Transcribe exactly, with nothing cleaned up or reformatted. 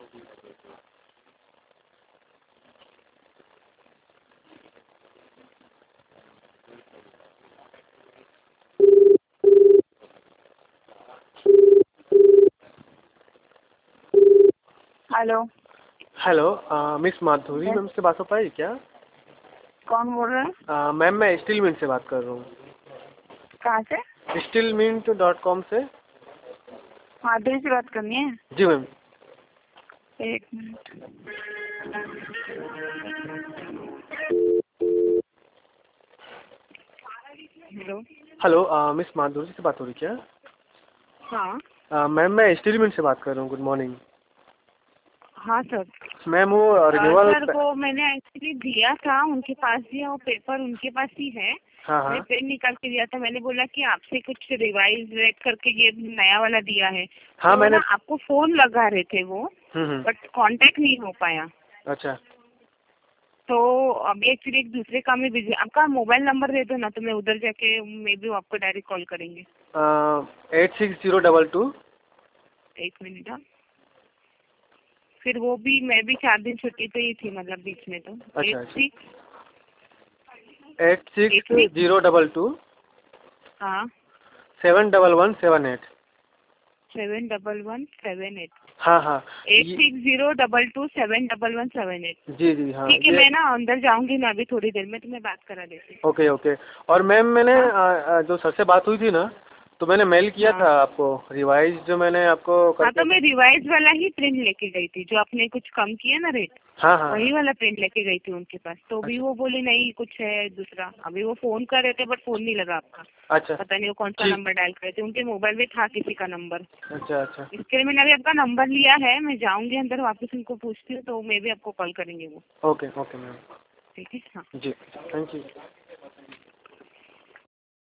Hello. Hello miss Madhuri ma'am से बात हो पाएगी क्या? कौन बोल रहे हैं? मैम मैं स्टील मिंट से बात कर रहा हूँ। कहाँ से? स्टील मिंट डॉट कॉम से। माधुरी से बात करनी है? जी मैम। एक मिनट। हेलो। हेलो मिस माधुरी से बात हो रही क्या? हाँ मैम मैं स्टील मिंट से बात कर रहा हूँ। गुड मॉर्निंग हाँ सर। मैम। वो रिन्यूअल सर वो मैंने एक्चुअली दिया था, उनके पास दिया, वो पेपर उनके पास ही है। हाँ हाँ मैंने पेन निकाल के दिया था। मैंने बोला कि आपसे कुछ रिवाइज रेट करके ये नया वाला दिया है। हाँ तो मैंने ना आपको फोन लगा रहे थे वो, हम्म बट कांटेक्ट नहीं हो पाया। अच्छा। तो अभी एक्चुअली एक दूसरे काम में बिजी। आपका मोबाइल नंबर दे दो ना, तो मैं उधर जाके मे बी वो आपको डायरेक्ट कॉल करेंगे। Eight six zero double two. एक मिनट। हाँ, फिर वो भी मैं भी चार दिन छुट्टी पे ही थी, मतलब बीच में। तो अच्छा एट अच्छा। Six eight six zero double two हाँ seven double one seven eight. Seven double one seven eight. हाँ हाँ eight six zero double two seven double one seven eight. जी जी हाँ ठीक है, ये मैं ना अंदर जाऊंगी ना अभी थोड़ी देर में, तो मैं बात करा देती हूँ। Okay okay. और मैम मैंने हाँ आ, आ, जो सर से बात हुई थी ना, तो मैंने मेल किया हाँ था आपको रिवाइज जो मैंने आपको हाँ, करके। तो मैं रिवाइज वाला ही प्रिंट लेके गई थी, जो आपने कुछ कम किया ना रेट, हाँ हाँ वही वाला प्रिंट लेके गई थी उनके पास। तो भी अच्छा वो बोले नहीं कुछ है दूसरा। अभी वो फोन कर रहे थे बट फोन नहीं लगा आपका। अच्छा पता नहीं वो कौन सा ठीक। नंबर डायल कर रहे थे, उनके मोबाइल में था किसी का नंबर। अच्छा अच्छा इसके लिए मैंने अभी आपका नंबर लिया है। मैं जाऊंगी अंदर वापस उनको पूछती हूँ, तो मे भी आपको कॉल करेंगे वो। Okay okay ma'am. ठीक है हाँ। जी थैंक यू।